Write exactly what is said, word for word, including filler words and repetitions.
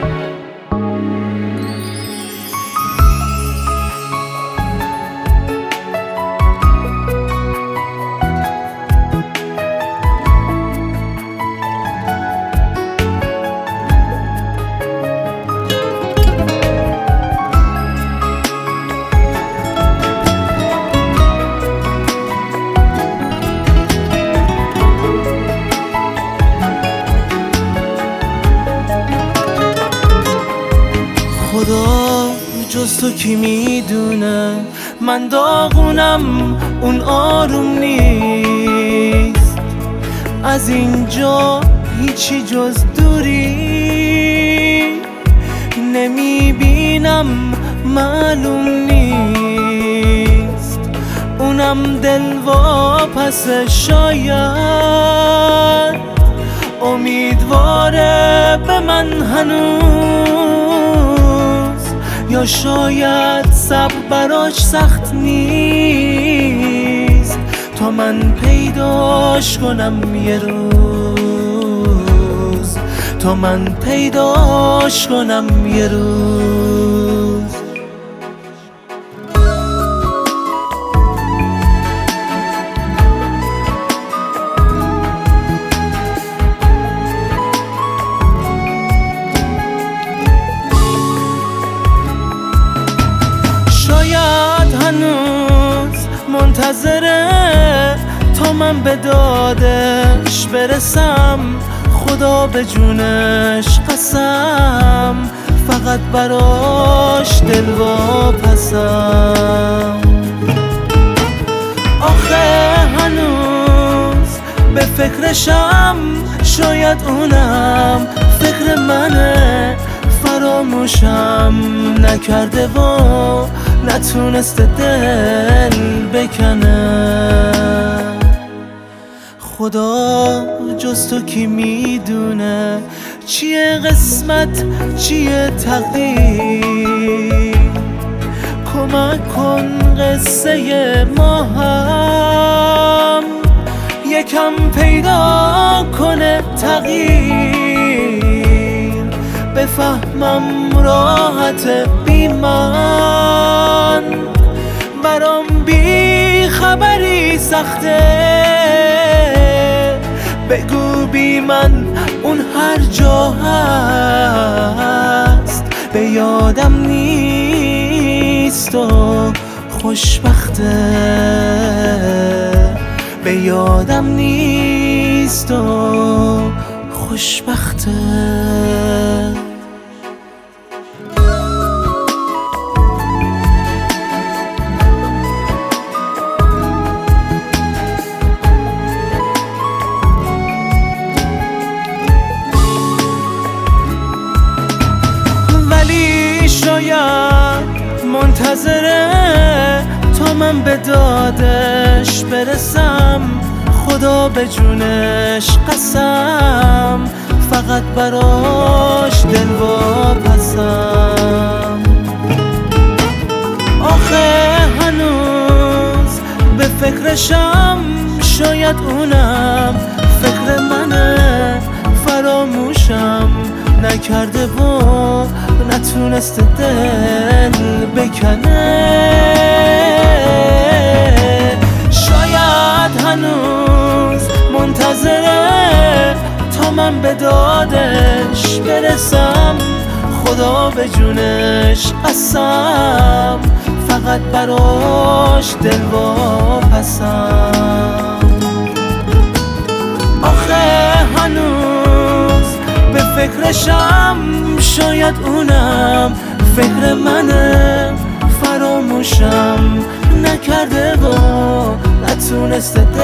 خدا جز تو کی میدونه من داغونم اون آروم نیست، از اینجا هیچی جز دوری نمیبینم، معلوم نیست اونم دل واپس، شاید امیدواره به من هنوز، یا شاید صبر براش سخت نیست تا من پیداش کنم یه روز، تا من پیداش کنم یه روز. شاید هنوز منتظره تا من به دادش برسم، خدا به جونش قسم فقط براش دل واپسم. آخه هنوز به فکرشم، شاید اونم فکر منه، فراموشم نکرده و نتونسته دل بکنه. خدا جز تو کی میدونه چیه قسمت چیه تقدیر، کمک کن قصه ما هم یکم پیدا کنه تغییر، بفهمم راحت بی من، برام بی خبری سخته، بگو بی من اون هر جا هست به یادم نیست و خوشبخته، به یادم نیست و خوشبخته. شاید منتظره تا من به دادش برسم، خدا به جونش قسم فقط براش دل واپسم. آخه هنوز به فکرشم، شاید اونم فکر منه، فراموشم نکرده و نتونسته دل بکنه. شاید هنوز منتظره تا من به دادش برسم، خدا به جونش قسم فقط براش دل واپسم. آخه هنوز به فکرشم، شاید اونم فکر منه، فراموشم نکرده و نتونسته